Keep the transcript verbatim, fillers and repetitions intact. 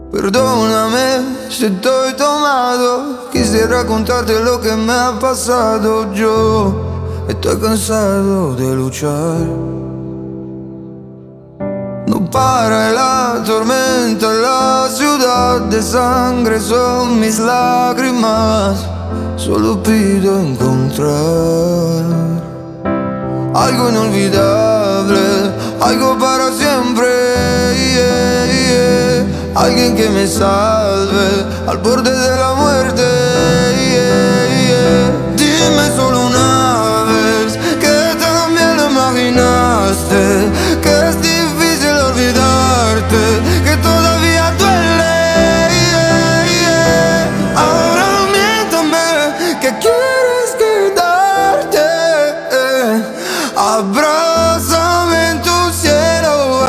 Perdóname si estoy tomado, quisiera contarte lo que me ha pasado. Yo estoy cansado de luchar. No para la tormenta, la ciudad de sangre son mis lágrimas. Solo pido encontrar algo inolvidable, algo para siempre, yeah, yeah. Alguien que me salve al borde de la muerte.